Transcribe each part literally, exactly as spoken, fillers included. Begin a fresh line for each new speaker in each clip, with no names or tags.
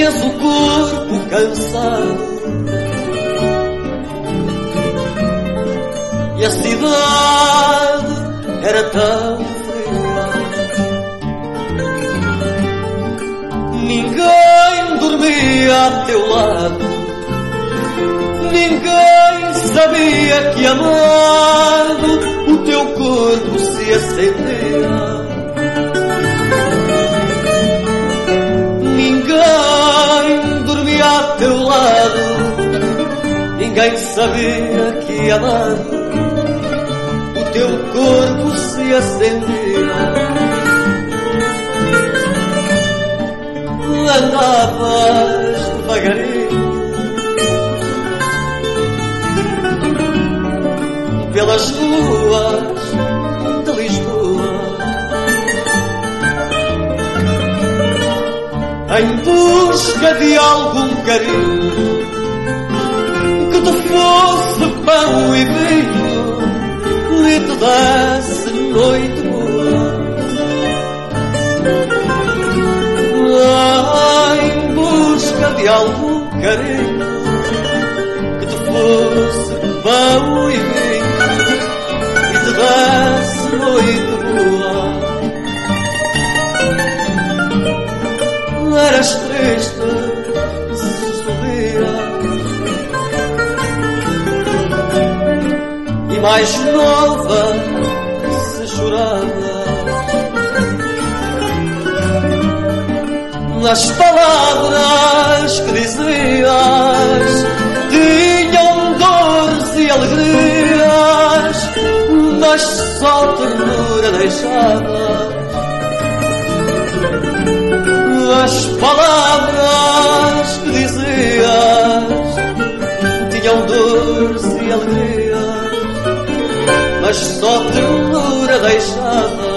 tinhas o corpo cansado e a cidade era tão fria. Ninguém dormia a teu lado, ninguém sabia que amado o teu corpo se acendia. Ninguém dormia a teu lado, ninguém sabia que amado o teu corpo se acendia. Andavas devagarinho pelas ruas de Lisboa, em busca de algum carinho que te fosse pão e vinho e te desse noite boa. Em busca de algum carinho que te fosse pão e vinho e te desse noite boa. Eras triste se sorria e mais nova se chorava. As palavras que dizias tinham dores e alegrias, mas só ternura deixava. As palavras que dizias tinham dores e alegrias, mas só ternura deixava.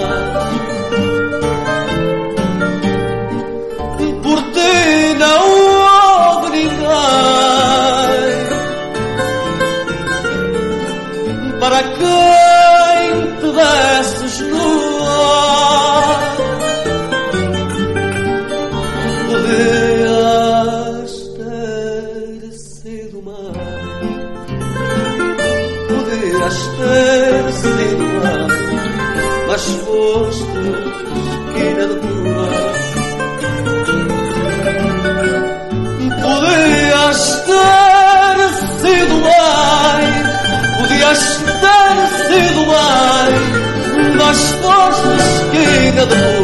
Por ti não houve ninguém para quem te desses nua. Podias ter sido mãe, podias ter sido mãe, mas foste esquina de tua. Podias ter sido mãe, podias ter sido mãe, mas foste esquina de